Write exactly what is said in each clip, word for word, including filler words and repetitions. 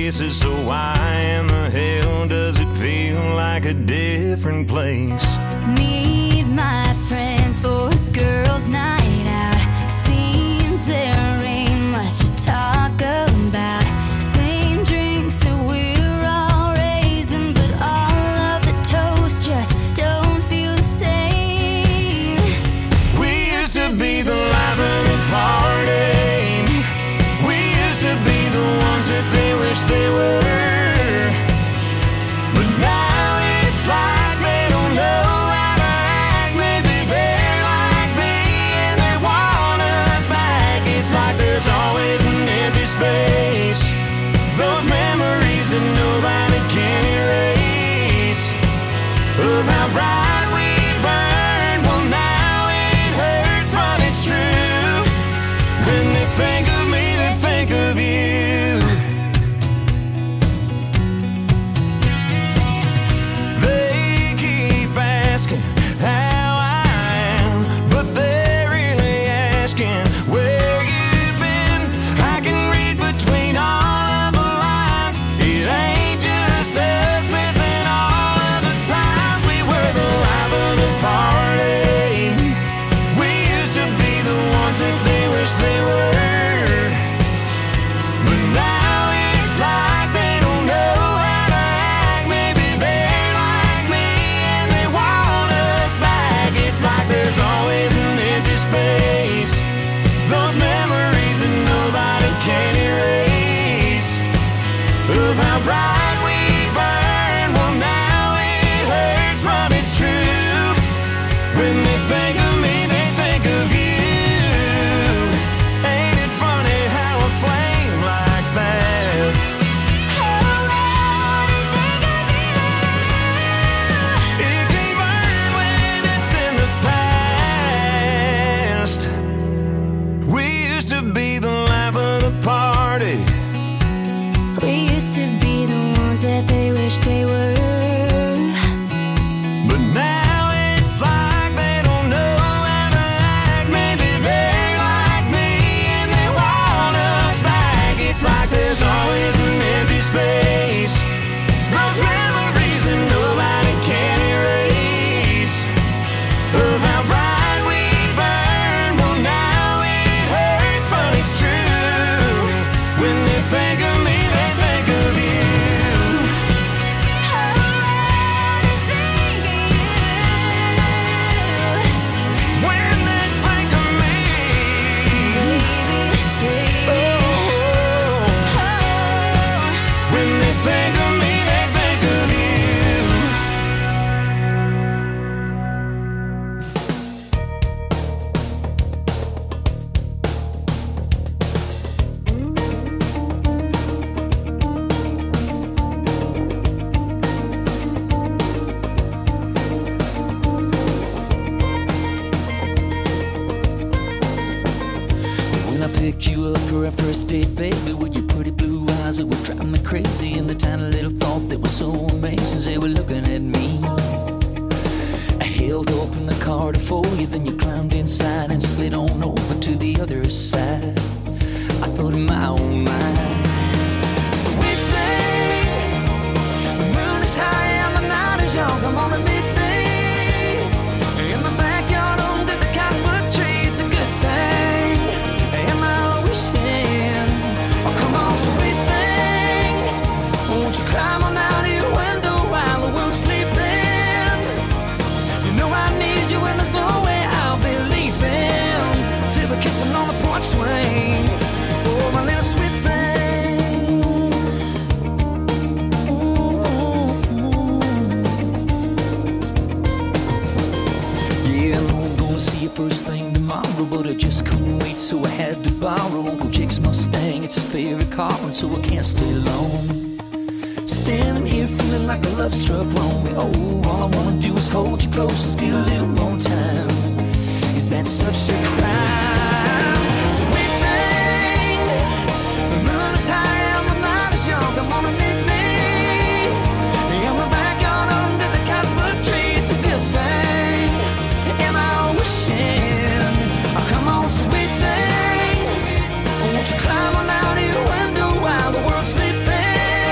faces. So why in the hell does it feel like a different place? Meet my friends for a girls' night out. Seems there ain't much to talk about. Same drinks that we're all raising, but all of the toast just don't feel the same. We used to be the life of the party. We used to be the ones that they wish they were. But now it's like they don't know how to act. Maybe they're like me and they want us back. It's like there's always an empty space. Those memories that nobody can erase. Of how bright we burned. Well, now it hurts, but it's true. When they think of me, they think of you. They keep asking how I am, but they're really asking where you've been. I can read between all of the lines. It ain't just us missing all of the times we were the life of the party. We used to be the ones that they wish they were. But now it's like they don't know how to act. Maybe they're like me and they want us back. It's like there's always an empty space. Those memories that nobody can erase. Of how bright we burn. Well, now it hurts, but it's true. When they think of me, they think of you. Ain't it funny how a flame like that it can burn when it's in the past? We used to be the life of the party. We used to be the ones that they wish they were. But now it's like they don't know how to act. Maybe they're like me and they want us back. It's like there's always an empty space. Those memories that nobody can erase. Of how bright we burn. Well, now it hurts, but it's true. When they think of me, they think of you. When they think of me, oh, when they think of me, they think of you. When I picked you up for our first date, baby, with your pretty blue eyes, it would drive me crazy. And the tiny little thought that was so amazing, they were looking at me. I held open the car to for you, then you climbed inside and slid on over to the other side. I thought, my oh my, sweet thing, the moon is high and the night is young. Come on and meet me in the backyard under the cottonwood tree. It's a good thing. Am I wishing? Oh, come on, sweet thing, won't you climb on out of your window while the world's sleeping? You know I need you and there's no way I'll be leaving till we're kissing on the porch swing. Oh, my little sweet thing. Yeah, I know I'm gonna see you first thing tomorrow, but I just couldn't wait, so I had to borrow Uncle Jake's Mustang. It's his favorite car, and so I can't stay long. Standing here feeling like a love struck wrong. Oh, all I wanna do is hold you close and steal a little more time. Is that such a crime? Sweet thing, the moon is high and the night is young. Come on and meet me in the backyard under the cottonwood tree. It's a good thing. Am I wishing? Oh, come on, sweet thing, won't you climb on out of your window while the world's sleeping?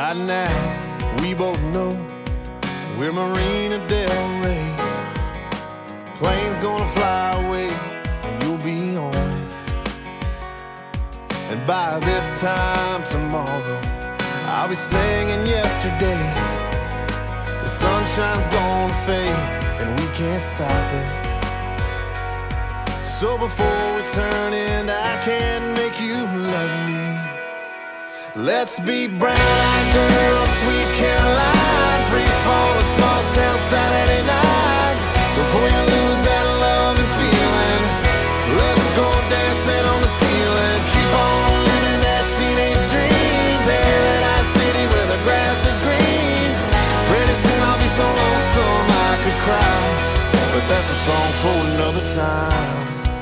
Right now, we both know we're Marina Del Rey. Plane's gonna fly away, and you'll be on it. And by this time tomorrow, I'll be singing yesterday. The sunshine's gonna fade, and we can't stop it. So before we turn in, I can't make you love me. Let's be brown-eyed girls, sweet Caroline, free fall, a small town Saturday night. Before you lose that love and feeling, let's go dancing on the ceiling. Keep on living that teenage dream, Paradise City where the grass is green. Pretty soon I'll be so lonesome I could cry, but that's a song for another time.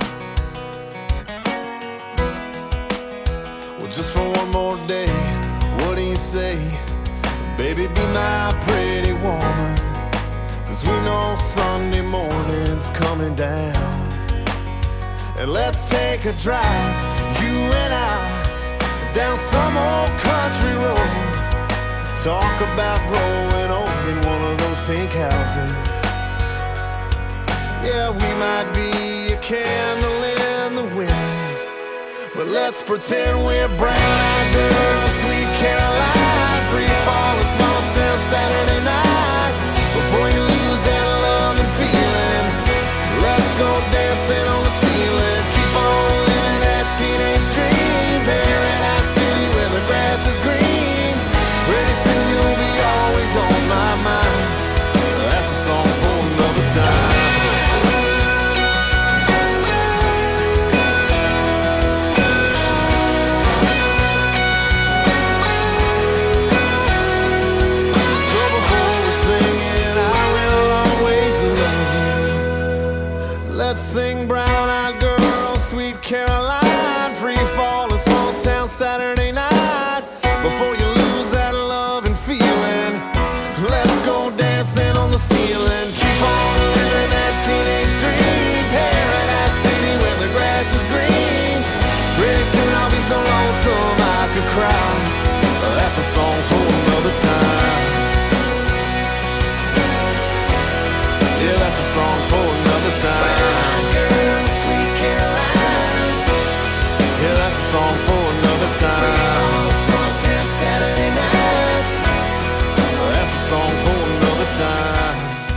Just for one more day, what do you say? Baby, be my pretty woman, 'cause we know Sunday morning's coming down. And let's take a drive, you and I, down some old country road. Talk about growing old in one of those pink houses. Yeah, we might be a candle in the wind, but let's pretend we're brown-eyed girls, sweet Caroline, free fall, a small town Saturday night. Before you lose that love and feeling, let's go dancing on the ceiling. Keep on living that teenage dream, Paradise City where the grass is green. Pretty soon you'll be always on my mind. That's a song for another time. Let's sing brown-eyed girl, sweet Caroline, free fall, a small town Saturday night. Before you lose that love and feeling, let's go dancing on the ceiling. Keep on living that teenage dream, Paradise City where the grass is green. Pretty soon I'll be so lonesome I could cry. That's a song for another time. Yeah, that's a song for another time. Girl, sweet Caroline. Yeah, that's a song for another time. Small town Saturday night. That's a song for another time.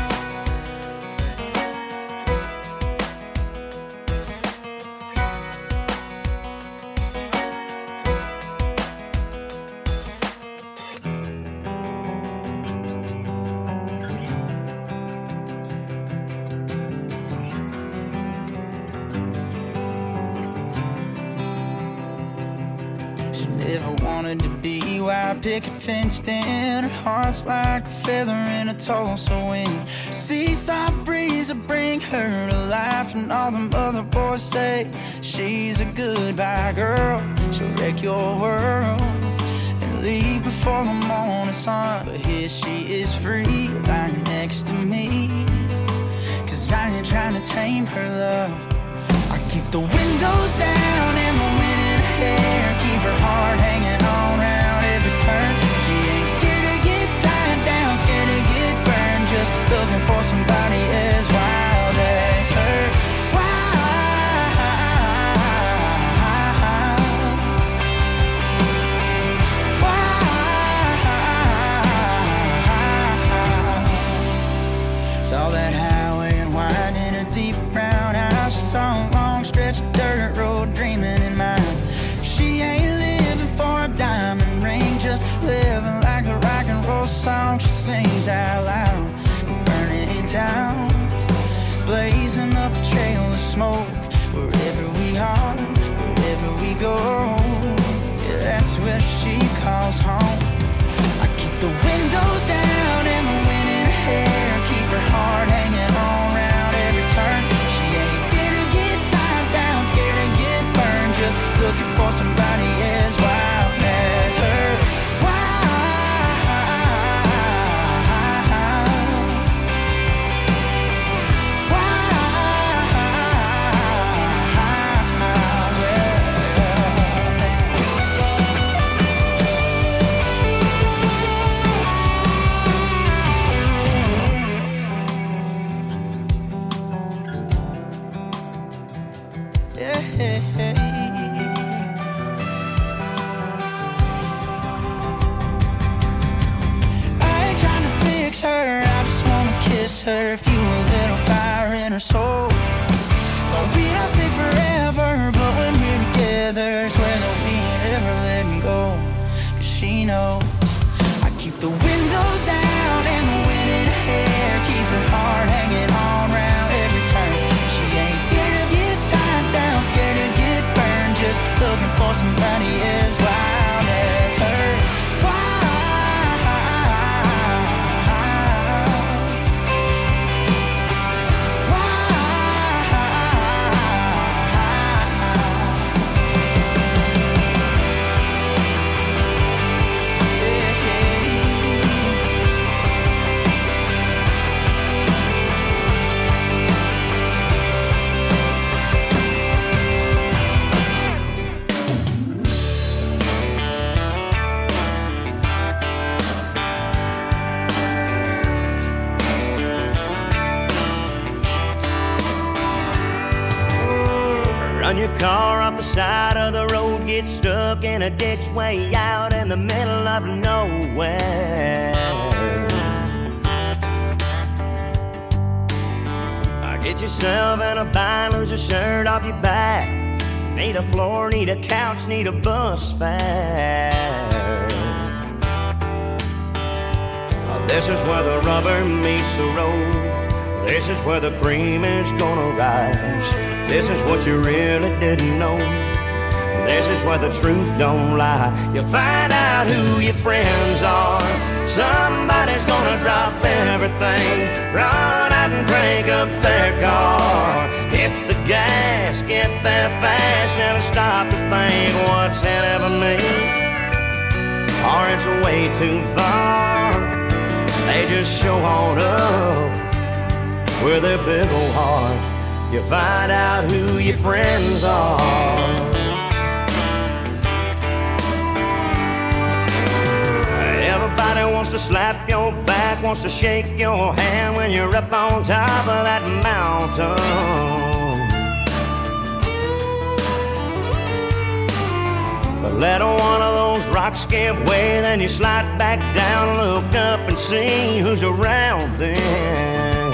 Never wanted to be white picket fenced in. Her heart's like a feather in a Tulsa wind. Seaside breeze will bring her to life, and all them other boys say she's a goodbye girl. She'll wreck your world and leave before the morning sun. But here she is free, lying next to me, 'cause I ain't trying to tame her love. I keep the windows down and the wind in her hair, keep her heart hanging on round every turn. She ain't scared to get tied down, scared to get burned, just looking for somebody as wild as her. Wild, wild. Saw that highway and wine in her deep brown eyes. She saw a long stretch of dirt road dreaming in mind. She ain't living for a diamond ring, just living like the rock and roll song she sings out loud. Burning it down, blazing up a trail of smoke. Wherever we are, wherever we go, yeah, that's where she calls home. I keep the windows down and the wind in her hair, keep her heart hanging on round every turn. She ain't scared to get tied down, scared to get burned, just looking for somebody as wild as her. Wild, wild, yeah. miss her, fuel a little fire in her soul. Don't be not say forever, but when we're together, swear that we ain't ever let me go. Cause she knows I keep the windows down and the wind in her hair, keep her heart hanging on round every turn. She ain't scared to get tied down, scared to get burned, just looking for somebody as wild as her. Run your car off the side of the road, get stuck in a ditch way out in the middle of nowhere. Get yourself in a bind, lose your shirt off your back. Need a floor, need a couch, need a bus fare. This is where the rubber meets the road. This is where the cream is gonna rise. This is what you really didn't know. This is where the truth don't lie. You find out who your friends are. Somebody's gonna drop everything, run out and crank up their car. Hit the gas, get there fast, never stop to think what's in it for me, or it's way too far. They just show on up with their big old heart. You find out who your friends are. Everybody wants to slap your back, wants to shake your hand when you're up on top of that mountain. But let one of those rocks give way, then you slide back down, look up and see who's around then.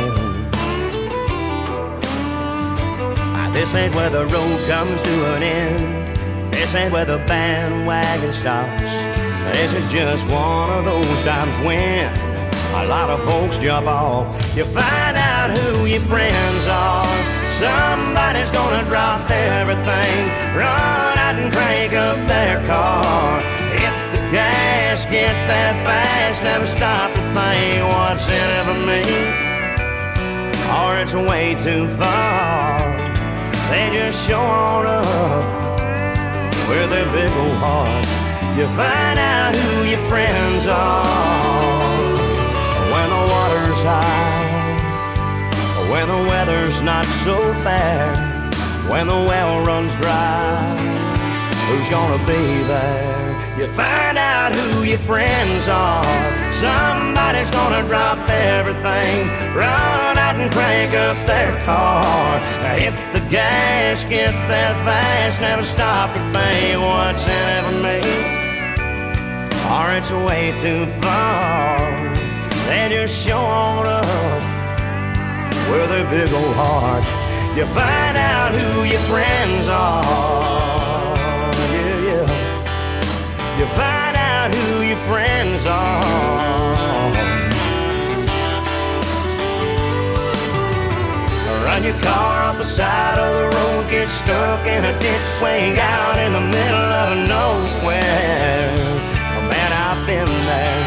This ain't where the road comes to an end. This ain't where the bandwagon stops. This is just one of those times when a lot of folks jump off. You find out who your friends are. Somebody's gonna drop everything, run out and crank up their car. Hit the gas, get there fast, never stop to think what's in it for me, or it's way too far. They just show on up with their big old heart. You find out who your friends are when the water's high, when the weather's not so bad, when the well runs dry. Who's gonna be there? You find out who your friends are. Somebody's gonna drop everything, run out and crank up their car. Hit the gas, get there fast, never stop to think what's in it for me, or it's way too far. They just show on up with their big old heart. You find out who your friends are. Yeah, yeah. You find out who your friends are. Run your car off the side of the road, get stuck in a ditch way out in the middle of nowhere. Oh, man, I've been there.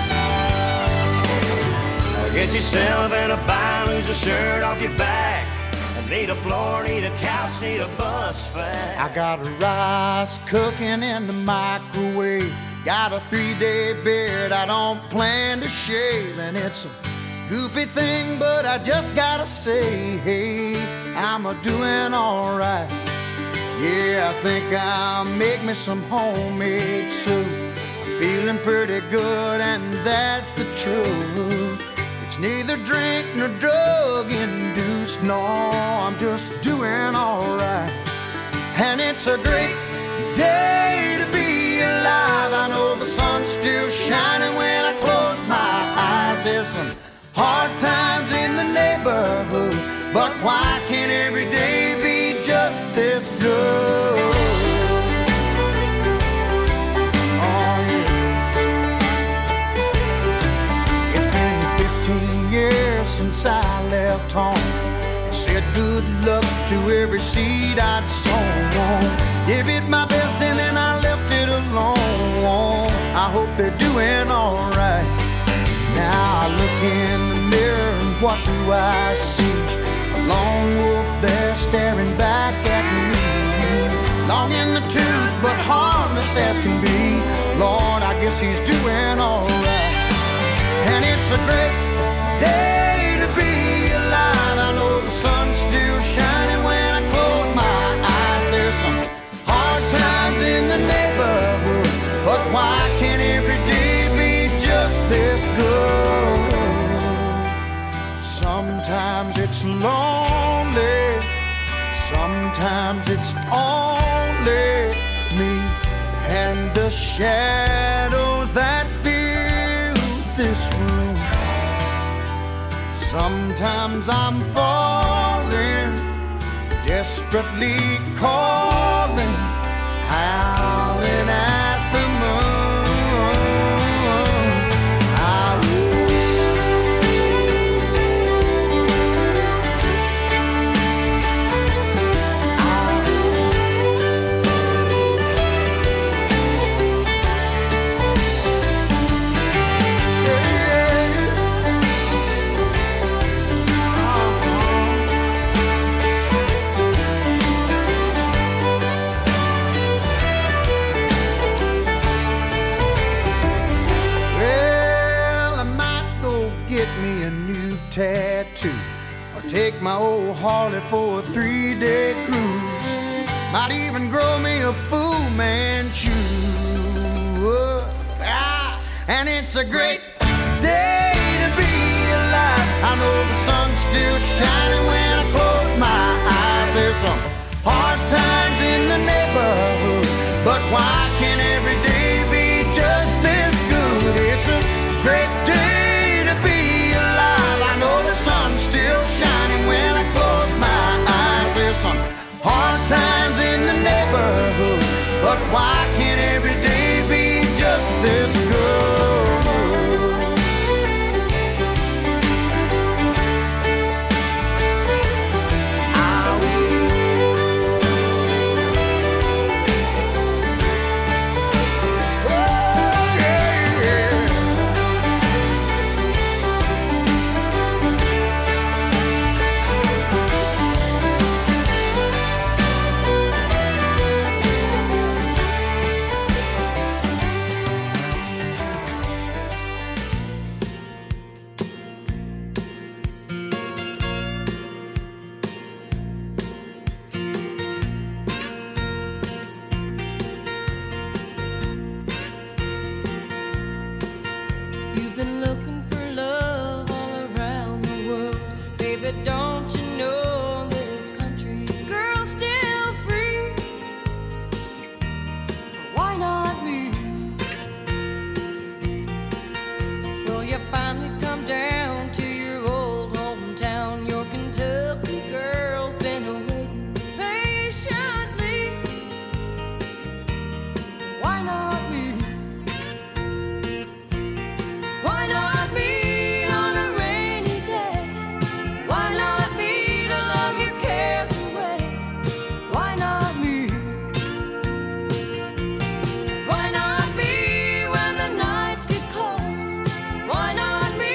Get yourself in a bind, lose a shirt off your back. Need a floor, need a couch, need a bus fare. I got rice cooking in the microwave, got a three-day beard I don't plan to shave, and it's a goofy thing, but I just gotta say, hey, I'm a doing all right. Yeah, I think I'll make me some homemade soup. I'm feeling pretty good, and that's the truth. It's neither drink nor drug induced, no, I'm just doing all right. And it's a great day to be alive. I know the sun's still shining when I close my eyes. There's some hard times in but why can't every day be just this good? Oh yeah. It's been fifteen years since I left home. Said good luck to every seed I'd sown. Gave it my best and then I left it alone. I hope they're doing alright. Now I look in the mirror and what do I see? A lone wolf there staring back at me. Long in the tooth but harmless as can be. Lord, I guess he's doing alright. And it's a great day to be alive. I know the sun's still shining when I close my eyes. There's some hard times in the neighborhood, but why can't every day be just this good? Sometimes it's lonely, sometimes it's only me and the shadows that fill this room. Sometimes I'm falling, desperately calling, howling at the moon. I tattoo, or take my old Harley for a three-day cruise. Might even grow me a Fu Manchu. Ah, and it's a great day to be alive. I know the sun's still shining when I close my eyes. There's some hard times in the neighborhood, but why can't every day be just this good? It's a great day to be alive. I know the sun's still shining when I close my eyes. There's some hard times in the neighborhood, but why can't every day be just this good? Why not me?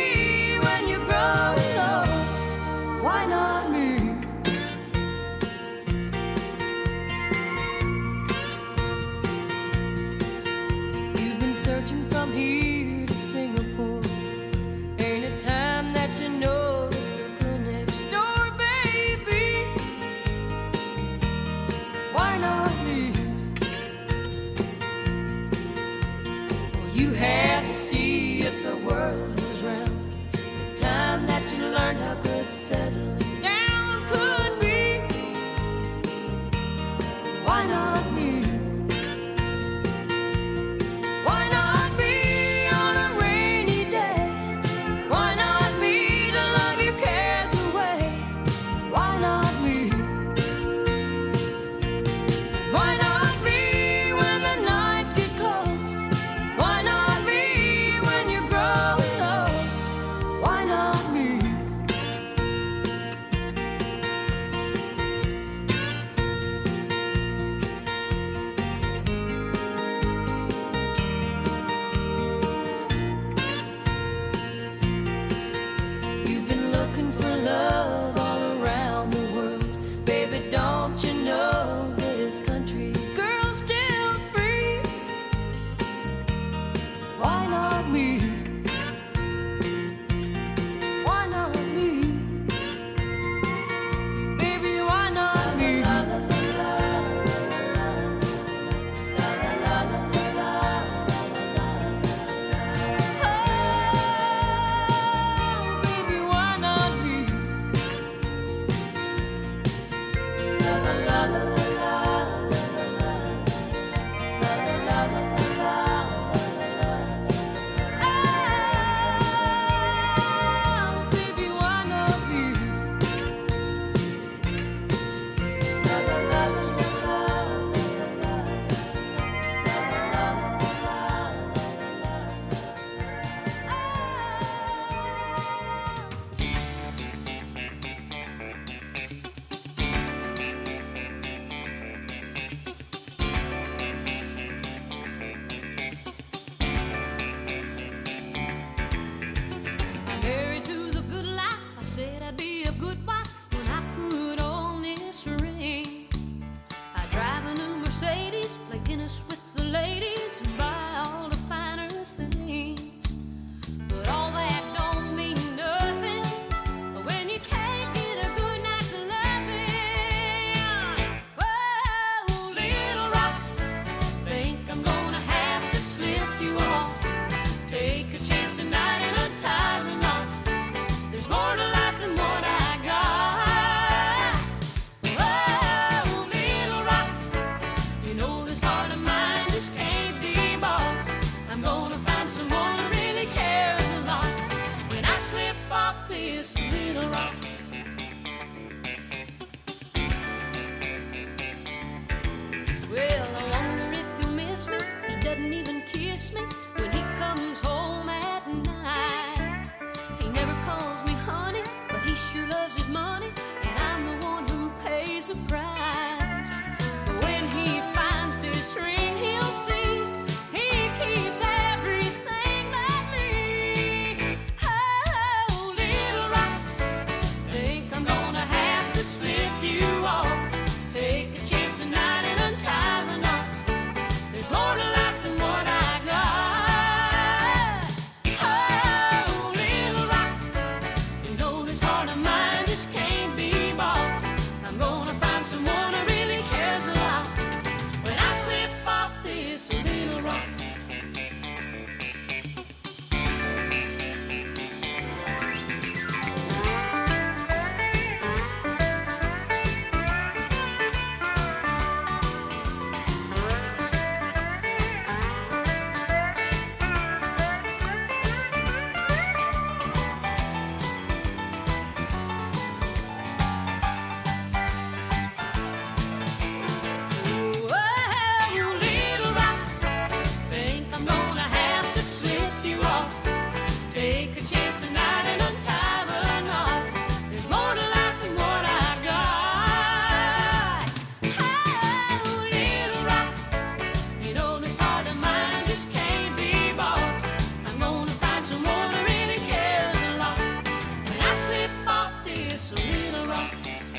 Take a chance tonight and untie a knot. There's more to life than what I got. Oh, little rock, you know this heart of mine just can't be bought. I'm gonna find someone who really cares a lot when I slip off this little rock.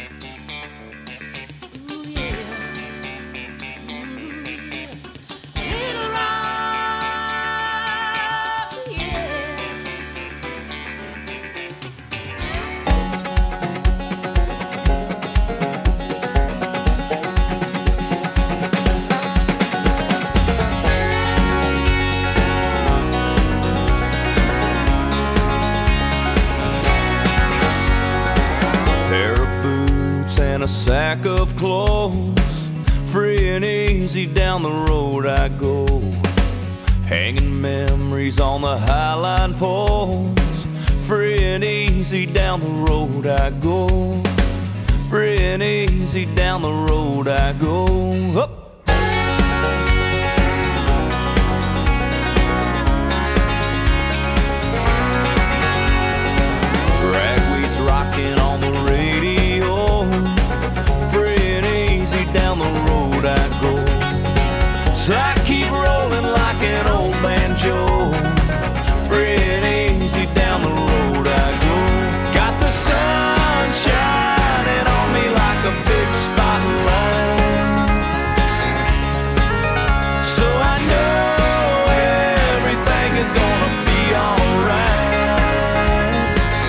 Ooh, yeah. Ooh, little rock, yeah. Pair of boots and a sack of clothes. Free and easy down the road I go. Hanging memories on the highline poles. Free and easy down the road I go. Free and easy down the road I go. Up. Ragweed's rocking on the radio. Free and easy down the road I go. So I keep rolling like an old banjo. Free and easy down the road I go. Got the sun shining on me like a big spotlight. So I know everything is gonna be alright.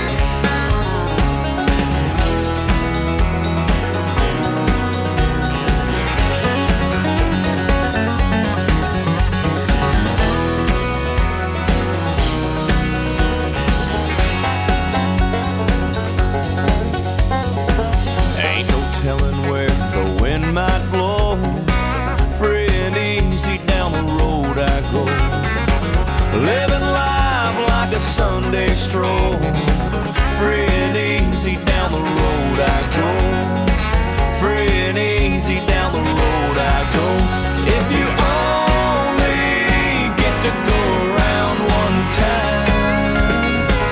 Ain't no telling where the wind might blow. Free and easy down the road I go. Living life like a Sunday stroll. Free and easy down the road I go. Free and easy down the road I go. If you only get to go around one time,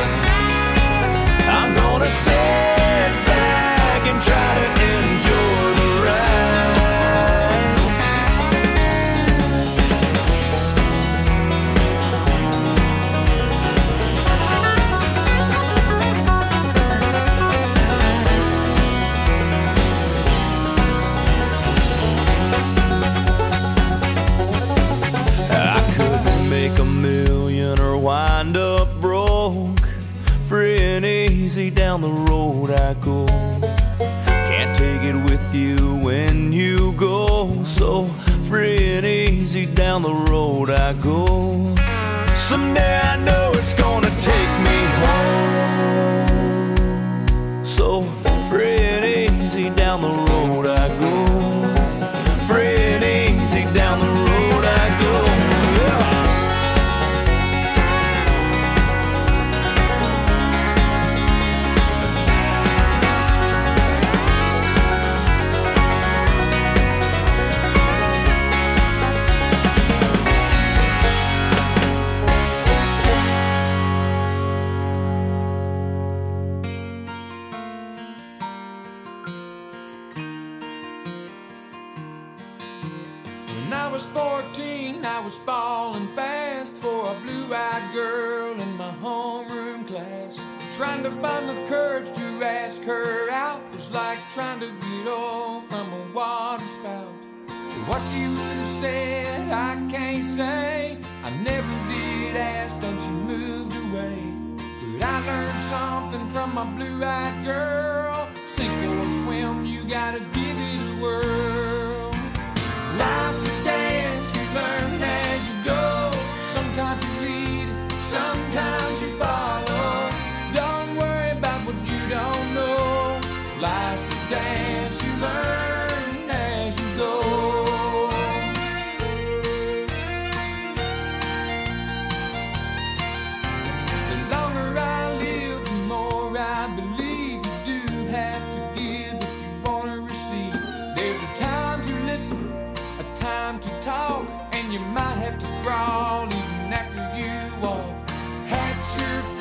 I'm gonna sit back and try to enjoy the ride. I couldn't make a million or wind up broke. Free and easy down the road I go. Can't take it with you when you go. So free and easy down the road I go. Someday I know it's gonna take me home. So free and easy down the road I go. Free and easy down the road I go. Yeah. When I was fourteen, I was falling fast for a blue-eyed girl in my homeroom class. Trying to find the courage to ask her out was like trying to get oil from a water spout. What you would have said, I can't say. I never did ask, then she moved away. But I learned something from my blue-eyed girl. Sink or swim, you gotta give it a whirl. Life's a dance, you learn as you go. Sometimes you lead, sometimes you follow. Don't worry about what you don't know. Life's a dance, you learn as you go. The longer I live, the more I believe you do have to give if you want to receive. There's a time to listen, a time to talk, and you might have to crawl even after you walk. Hatch your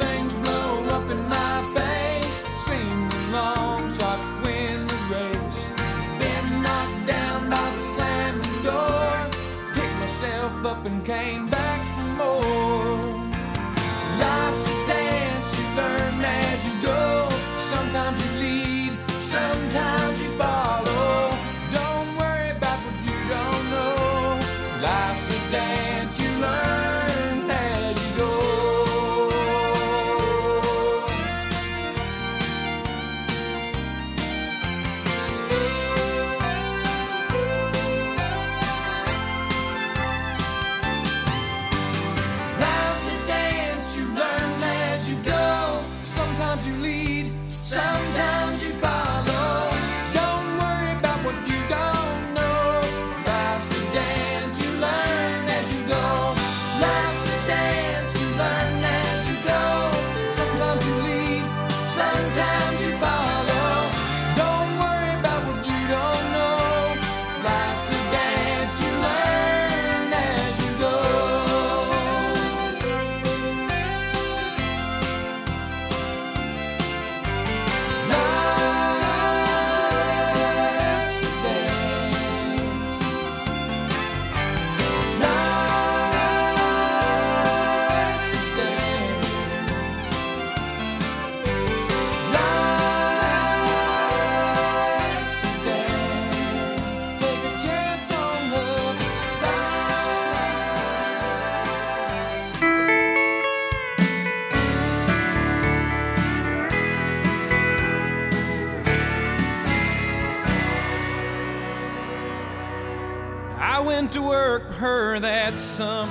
work for her that summer.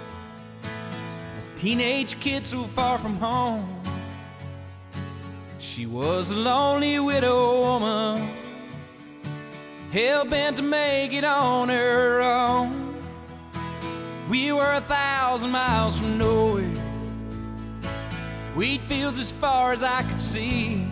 A teenage kid so far from home. She was a lonely widow woman, hell-bent to make it on her own. We were a thousand miles from nowhere, wheat fields as far as I could see,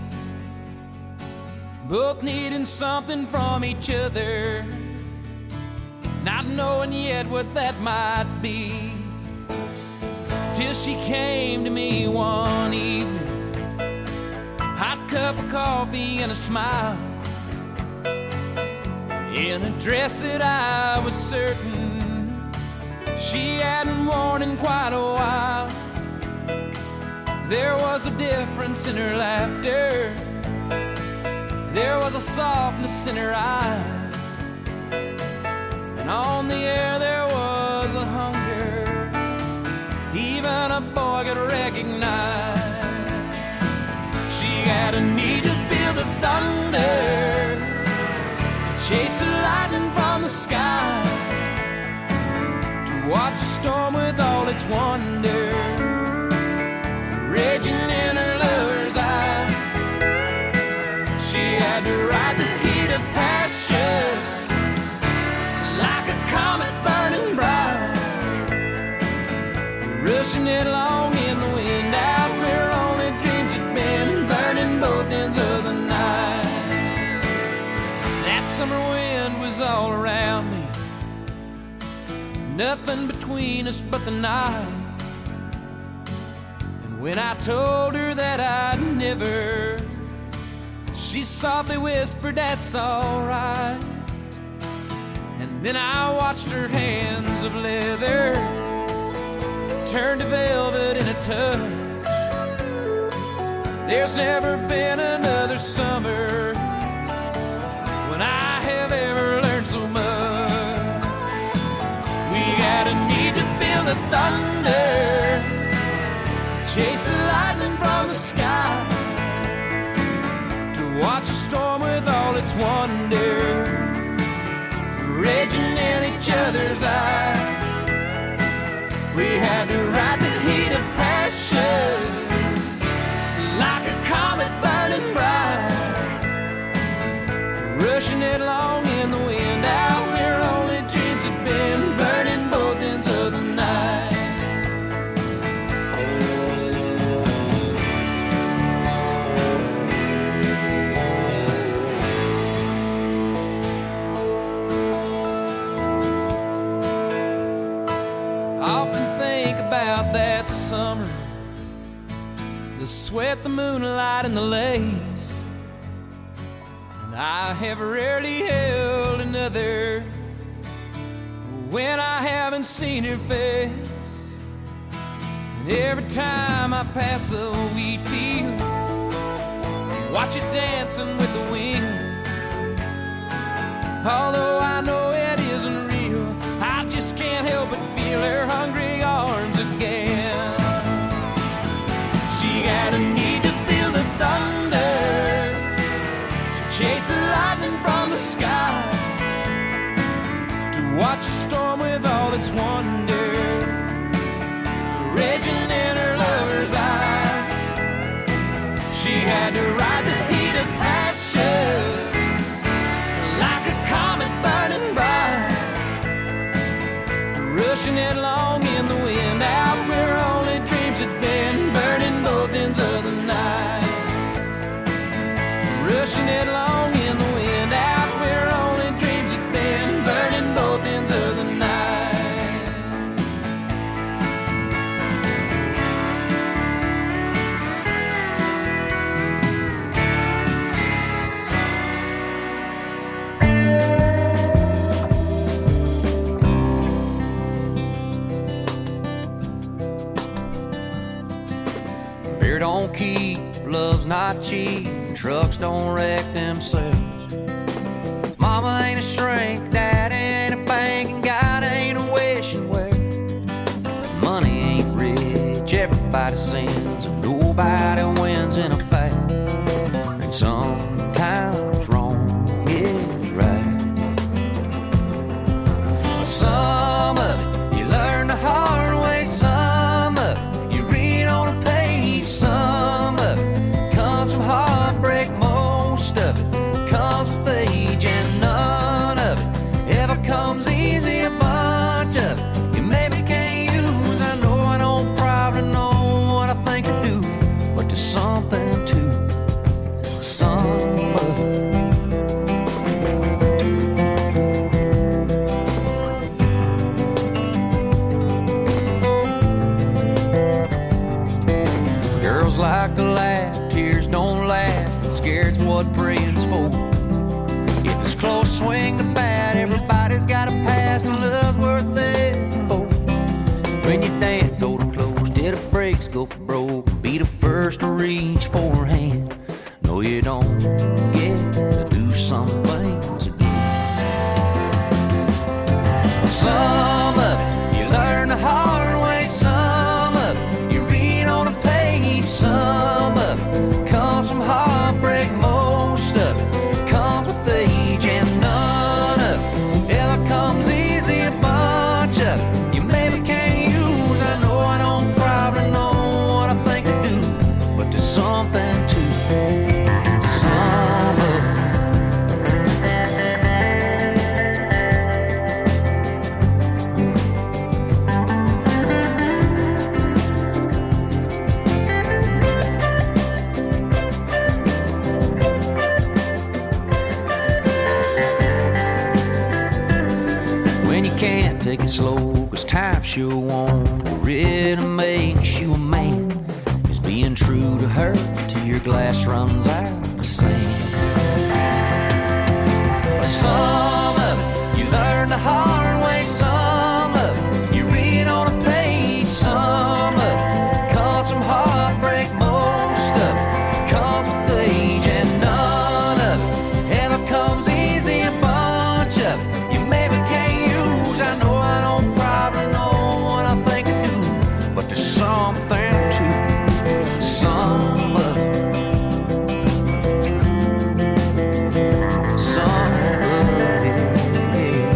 both needing something from each other, not knowing yet what that might be. Till she came to me one evening, hot cup of coffee and a smile, in a dress that I was certain she hadn't worn in quite a while. There was a difference in her laughter, there was a softness in her eyes, and on the air there was a hunger even a boy could recognize. She had a need to feel the thunder, to chase the lightning from the sky, to watch the storm with all its wonder raging in her lover's eye. She had to ride the heat of passion like a comet burning bright, rushing it along in the wind out where only dreams had been, burning both ends of the night. That summer wind was all around me, nothing between us but the night. And when I told her that I'd never, she softly whispered, "That's all right." And then I watched her hands of leather turn to velvet in a touch. There's never been another summer when I have ever learned so much. We had a need to feel the thunder, to chase the lightning from the sky, to watch a storm with all its wonder raging in each other's eyes. We had to ride the heat of passion like a comet burning bright, rushing it along in the wind out where only dreams had been, burning both ends of the night. About that summer, the sweat, the moonlight, and the lace, and I have rarely held another when I haven't seen her face. And every time I pass a wheat field, watch it dancing with the wind, although I know it isn't real, I just can't help but feel her hungry arms again. She had a need to feel the thunder, to chase the lightning from the sky, to watch a storm with all its wonder raging in her lover's eye. She had to ride the heat of passion like a comet burning bright, rushing it along in the wind out where only dreams had been, burning both ends of the night, rushing it along in the wind out where only dreams had been, burning both ends of the night. Beer don't keep, love's not cheap, trucks don't wreck themselves. Mama ain't a shrink, daddy ain't a bank, and God ain't a wishing well. Money ain't rich, everybody sins, and nobody wins in a fight. And sometimes wrong is right. Some Girls like to laugh, tears don't last, and scared's what praying's for. If it's close, swing the bat, everybody's got a pass, and love's worth living for. When you dance, hold it close till the brakes go for broke. Be the first to reach for a hand. No, you don't get to do some things again. Some of it you learn the hard way, some of it you read on a page, some of it comes from heartbreak, most of it comes with age, and none of it ever comes easy. A bunch of it you maybe can't use. I know I don't probably know what I think I do, but there's something to some of it. When you can't take it slow, cause time sure won't really makes you a man. Is being true to her till your glass runs out of sand. Some of it you learn the hard way, some of it you read on a page, some of it comes from heartbreak, most of it comes with age, and none of it ever comes easy. A bunch of it you maybe can't use. I know I don't probably know what I think I do, but there's something to some of it. Some of it, yeah.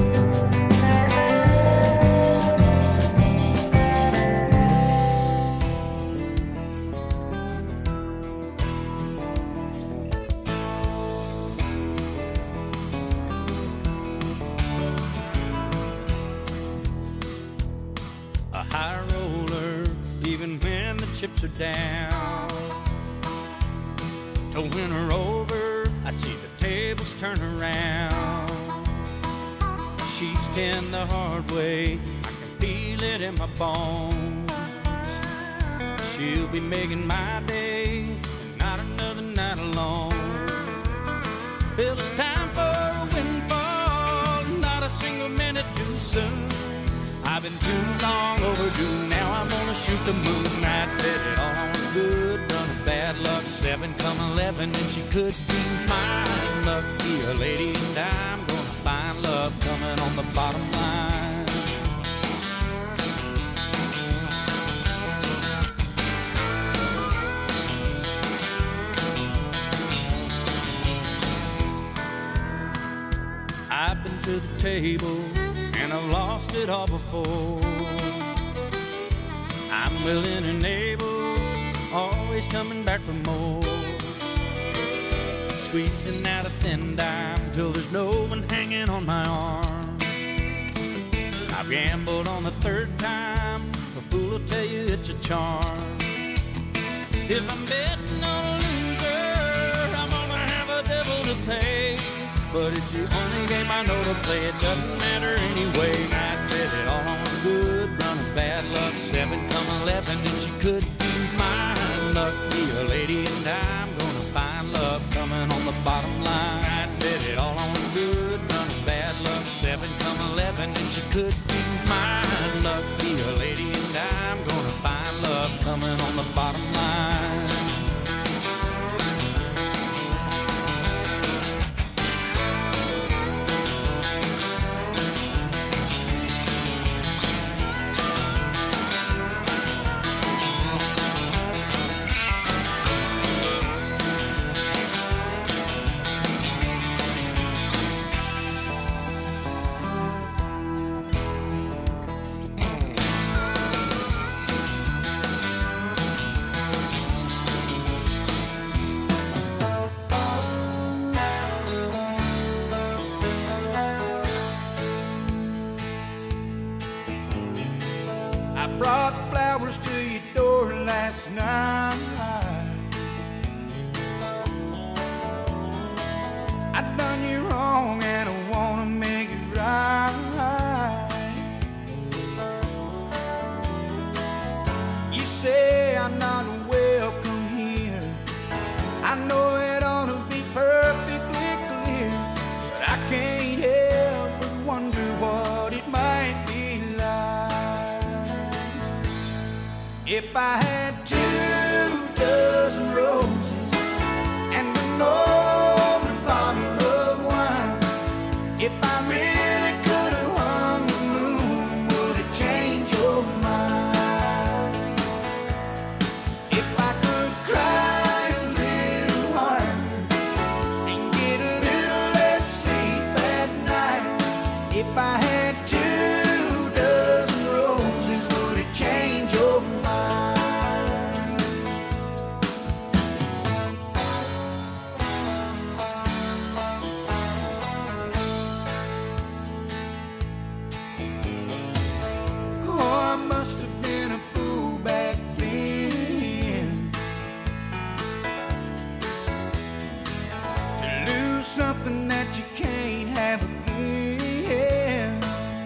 A high roller, even when the chips are down. To win her over, I'd see the tables turn around. She's ten the hard way, I can feel it in my bones. She'll be making my day, and not another night alone. Well, it's time for a windfall, not a single minute too soon. I've been too long overdue, now I'm gonna shoot the moon. I bet it all on good run of bad luck, seven come eleven, and she could be mine. Lucky a lady, and I'm gonna find love coming on the bottom line. I've been to the table, and I've lost it all before. I'm willing and able, always coming back for more. Squeezing out a thin dime till there's no one hanging on my arm. I've gambled on the third time, a fool will tell you it's a charm. If I'm betting on a loser, I'm gonna have a devil to pay. But it's the only game I know to play, it doesn't matter anyway. I bet it all on a good run of bad luck, seven come eleven, and she could be mine. Lucky a lady, and I'm gonna find love coming on the bottom line. I bet it all on a good run of bad luck, seven come eleven, and she could be mine. Lucky a lady, and I'm gonna find love coming on the bottom line. If I had two dozen roses and an open bottle of wine, if I really could have hung the moon, would it change your mind? If I could cry a little harder and get a little less sleep at night, if I had two dozen roses, would it change your mind? Oh, I must have been a fool back then to lose something that you can't have again.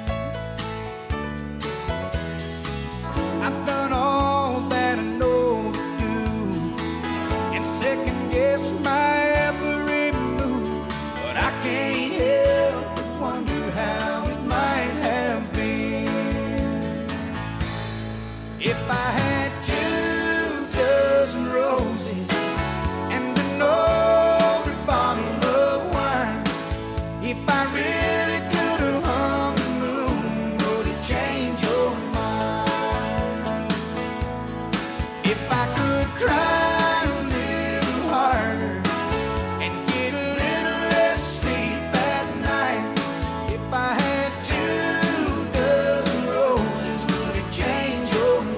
I've done all that I know to do and second guess my every move, but I can't help but wonder how it might have been if I had two dozen roses and an old bottle of wine. If I really could have hung the moon, would it change your mind? If I could cry a little harder and get a little less sleep at night, if I had two dozen roses, would it change your mind?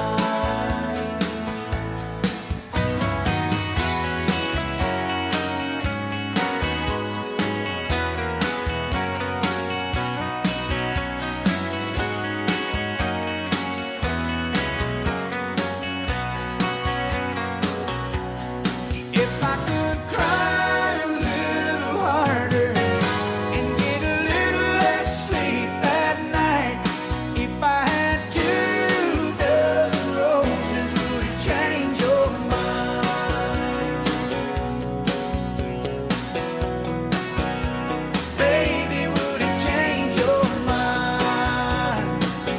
If I could cry a little harder and get a little less sleep at night, if I had two dozen roses, would it change your mind? Baby, would it change your mind?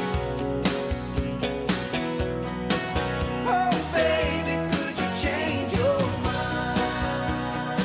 Oh, baby, could you change your mind?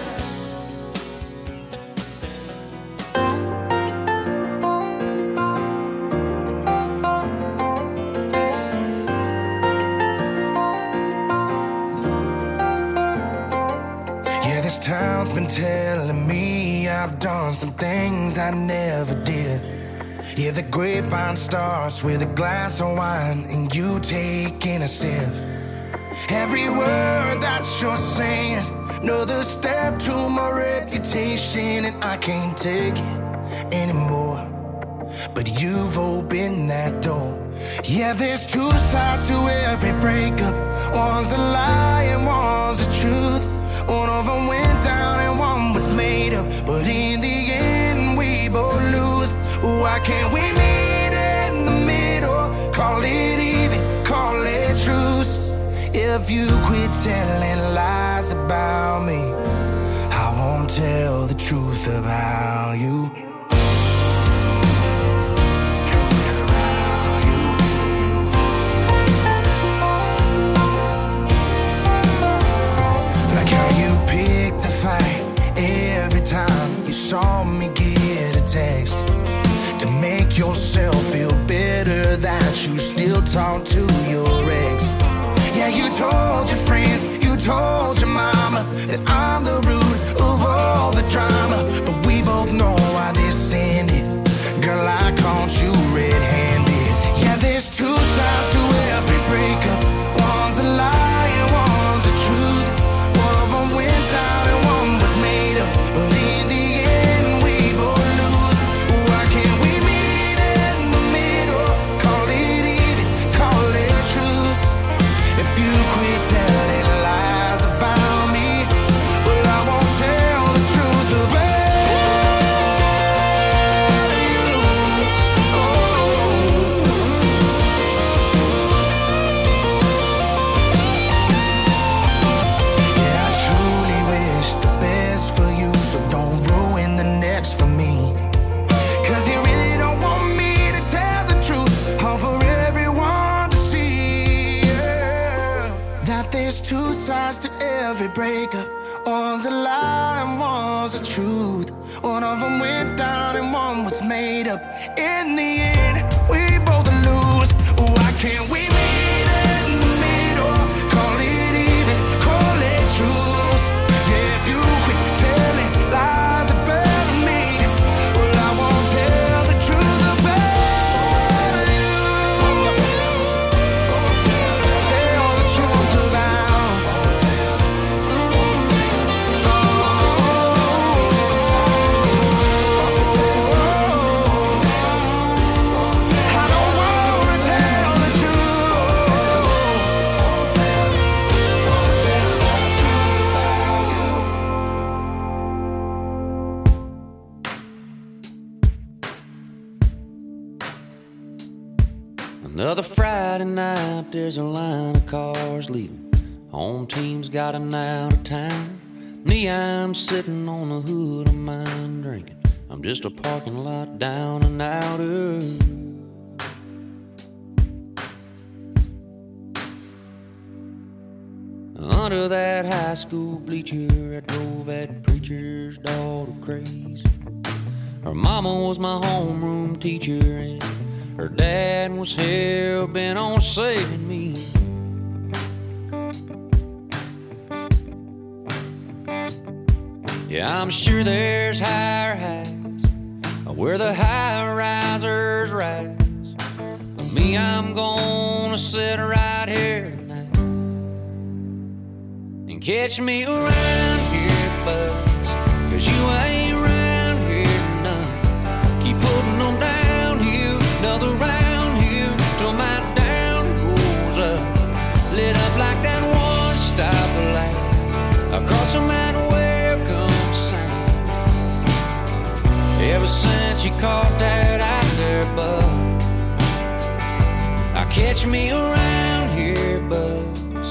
Yeah, this town's been telling me I've done some things I never did. Yeah, the grapevine starts with a glass of wine and you taking a sip. Every word that you're saying is another step to my reputation, and I can't take it anymore. But you've opened that door. Yeah, there's two sides to every breakup. One's a lie and one's the truth. One of them went down and one was made up, but in the end we both lose. Why can't we meet in the middle? Call it even, call it truce. If you quit telling lies about me, I won't tell the truth about you. Like how you picked the fight every time you saw me get a text, to make yourself feel better that you still talk to your ex. Yeah, you told your friends, you told your mama that I'm the root of all the drama, but we both know why this ended. Girl, I caught you red-handed. Yeah, there's two sides to every breakup. One's a lie and one's the truth. One of them went down and one was made up, but in the end we both lose. Why can't we meet in the middle? Call it even, call it truth. If you quit telling lies about me, well, I won't two sides to every breakup. One's a lie and one's a truth. One of them went down and one was made up. In the end, we both lose. Why can't we meet in the middle? Call it even, call it truth. Yeah, if you quit telling lies about me, well, I won't tell the truth about you. Tell the truth about I don't wanna tell the Another Friday night, there's a line of cars leaving. Home team's got an out of town. Me, I'm sitting on the hood of mine drinking. I'm just a parking lot down and outer. Under that high school bleacher, I drove that preacher's daughter crazy. Her mama was my homeroom teacher, and her dad was hell-bent on saving me. Yeah, I'm sure there's higher heights where the high-risers rise. But me, I'm gonna sit right here tonight and catch me around here, buzz, 'cause you ain't around here none. Keep putting them downhill, another round here till my down goes up, lit up like that one stoplight across from that welcome sign. Ever since you caught that out there, bud, I catch me around here, buzz.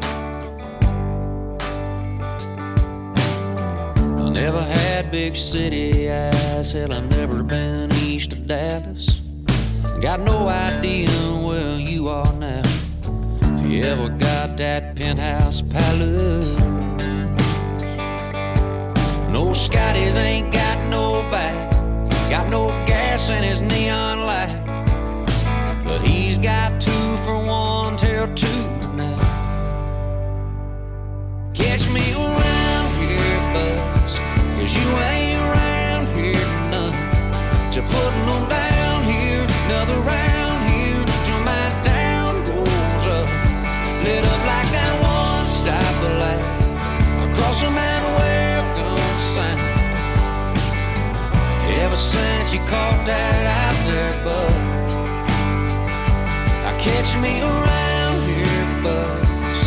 I never had big city eyes, hell, I've never been east of Dallas. Got no idea where you are now, if you ever got that penthouse palace. No, Scotty's ain't got no back, got no gas in his neon light, but he's got two for one till two tonight. Catch me around here, buzz, 'cause you ain't around here none. To putting them down here, another round here till my down goes up, lit up like that one stoplight across from that welcome sign. Ever since you caught that out there, bud, I catch me around here, buzz.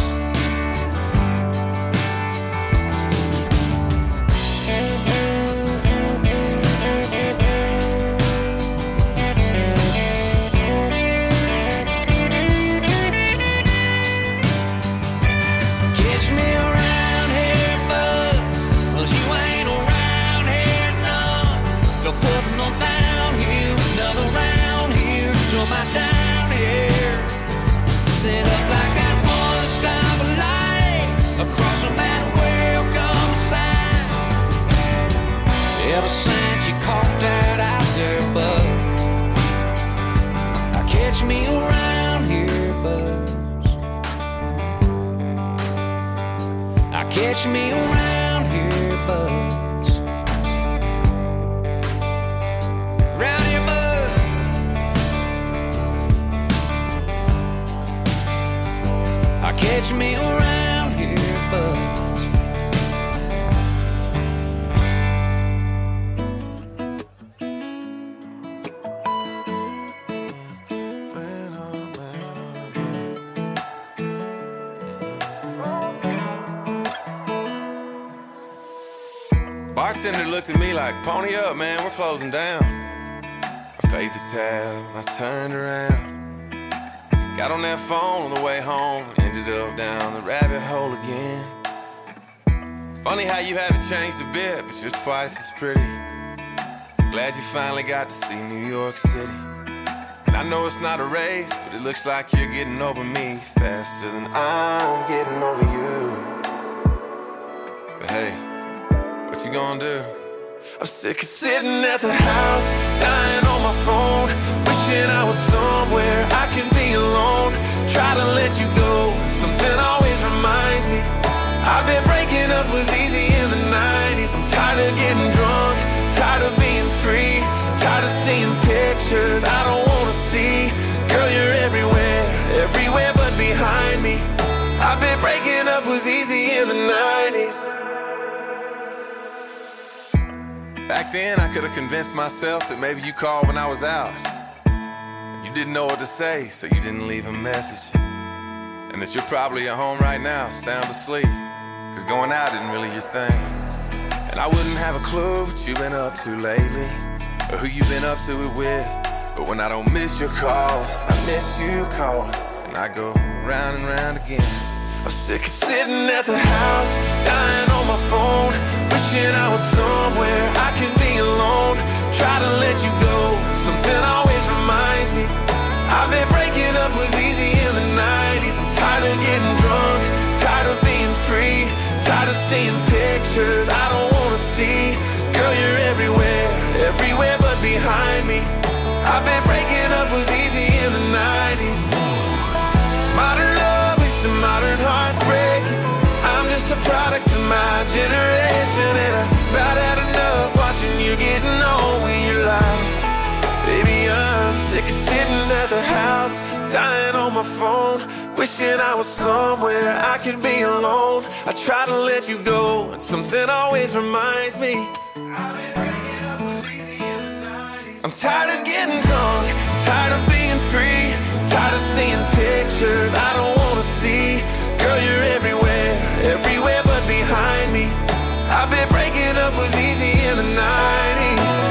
Catch me around here, buzz, 'cause you ain't around here none. Go putting them down here, another round here till my down here lit up like that one stoplight across from that welcome sign. Ever since you caught that out there, bud, I catch me around here, buzz. I catch me around here, buzz. Round here, buzz. I catch me around here, buzz. Bartender looked at me like, pony up, man, we're closing down. I paid the tab and I turned around. Got on that phone on the way home, ended up down the rabbit hole again. Funny how you haven't changed a bit, but you're twice as pretty. Glad you finally got to see New York City. And I know it's not a race, but it looks like you're getting over me faster than I'm getting over you. But hey, what you gonna do? I'm sick of sitting at the house, dying on my phone, wishing I was somewhere I can be alone. Try to let you go, something always reminds me I've been breaking up was easy in the nineties. I'm tired of getting drunk, tired of being free, tired of seeing pictures I don't wanna see. Girl, you're everywhere, everywhere but behind me. I've been breaking up was easy in the nineties. Back then I could have convinced myself that maybe you called when I was out. You didn't know what to say, so you didn't leave a message. And that you're probably at home right now, sound asleep, cause going out isn't really your thing. And I wouldn't have a clue what you've been up to lately, or who you've been up to it with. But when I don't miss your calls, I miss you calling, and I go round and round again. I'm sick of sitting at the house, dying on my phone, wishing I was somewhere I can be alone. Try to let you go, something always reminds me I've been breaking up was easy in the nineties. I'm tired of getting drunk, tired of being free, tired of seeing pictures I don't wanna see. Girl, you're everywhere, everywhere but behind me. I've been breaking up was easy in the nineties. Modern love is to modern hearts breaking. I'm just a product of my generation, and I about had enough watching you getting old when you're lying. Baby, I'm sick of sitting at the house, dying on my phone, wishing I was somewhere I could be alone. I try to let you go, and something always reminds me I'm tired of getting drunk, tired of being free, tired of seeing pictures I don't wanna see. Girl, you're everywhere, everywhere but behind me. I've been breaking up was easy in the nineties.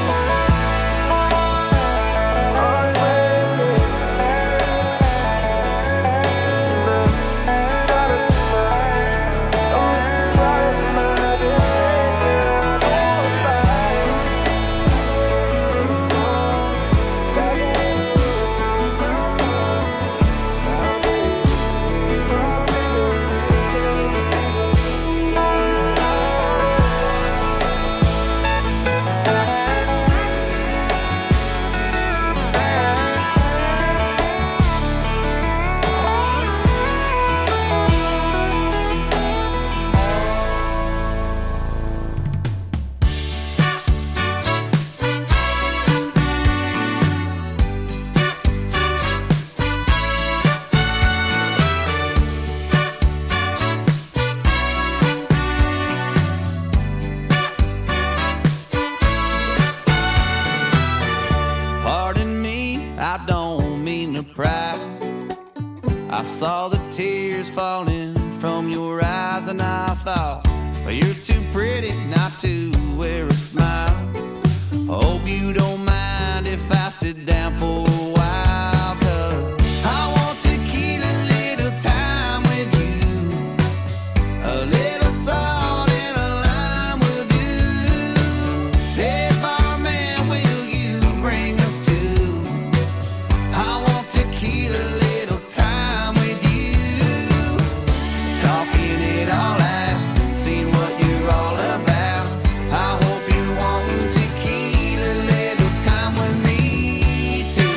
I saw the tears falling from your eyes, and I thought, well, you're too pretty not to wear a smile. Hope you don't mind if I sit down for a while, 'cause I want to keep a little time with you. A little salt and a lime will do. Hey, barman, will you bring us to? I want to keep a little time with you. Talking it all out, seeing what you're all about. I hope you're wanting to keep a little time with me too.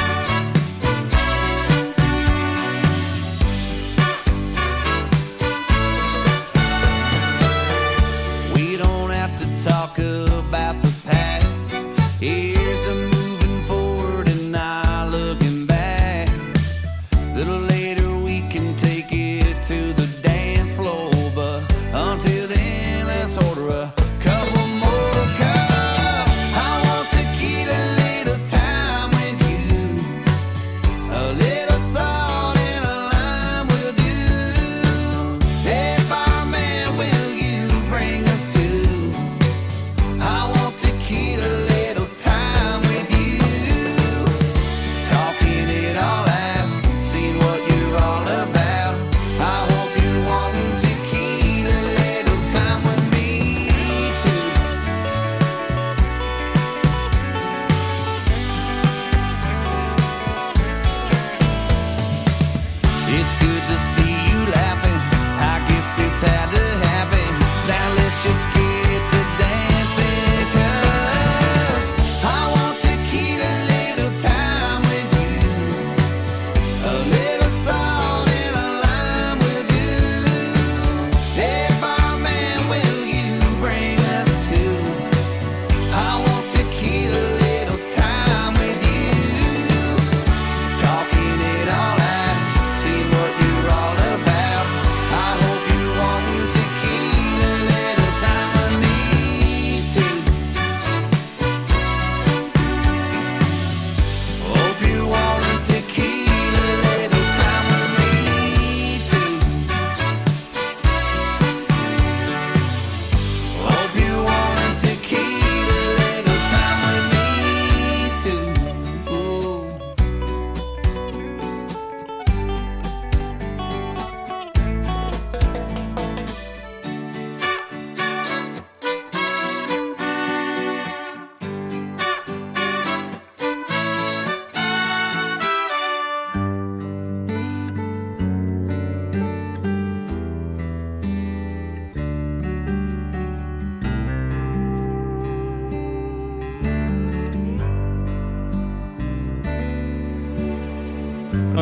We don't have to talk about the past. Here's to moving forward and not looking back. Little later we can take it to the dance floor, but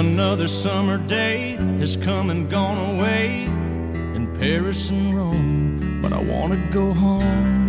Another summer day has come and gone away in Paris and Rome, but I wanna go home.